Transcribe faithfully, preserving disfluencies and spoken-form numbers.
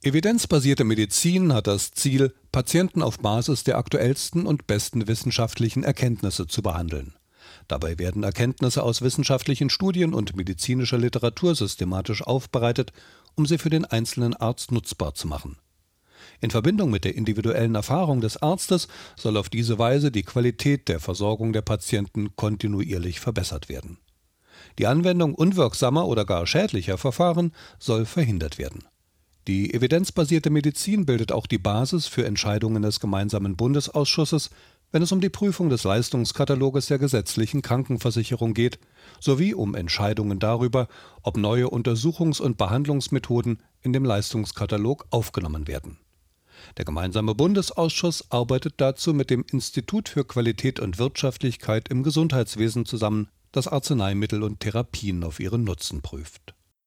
Evidenzbasierte Medizin hat das Ziel, Patienten auf Basis der aktuellsten und besten wissenschaftlichen Erkenntnisse zu behandeln. Dabei werden Erkenntnisse aus wissenschaftlichen Studien und medizinischer Literatur systematisch aufbereitet, um sie für den einzelnen Arzt nutzbar zu machen. In Verbindung mit der individuellen Erfahrung des Arztes soll auf diese Weise die Qualität der Versorgung der Patienten kontinuierlich verbessert werden. Die Anwendung unwirksamer oder gar schädlicher Verfahren soll verhindert werden. Die evidenzbasierte Medizin bildet auch die Basis für Entscheidungen des gemeinsamen Bundesausschusses, wenn es um die Prüfung des Leistungskataloges der gesetzlichen Krankenversicherung geht, sowie um Entscheidungen darüber, ob neue Untersuchungs- und Behandlungsmethoden in dem Leistungskatalog aufgenommen werden. Der gemeinsame Bundesausschuss arbeitet dazu mit dem Institut für Qualität und Wirtschaftlichkeit im Gesundheitswesen zusammen, das Arzneimittel und Therapien auf ihren Nutzen prüft.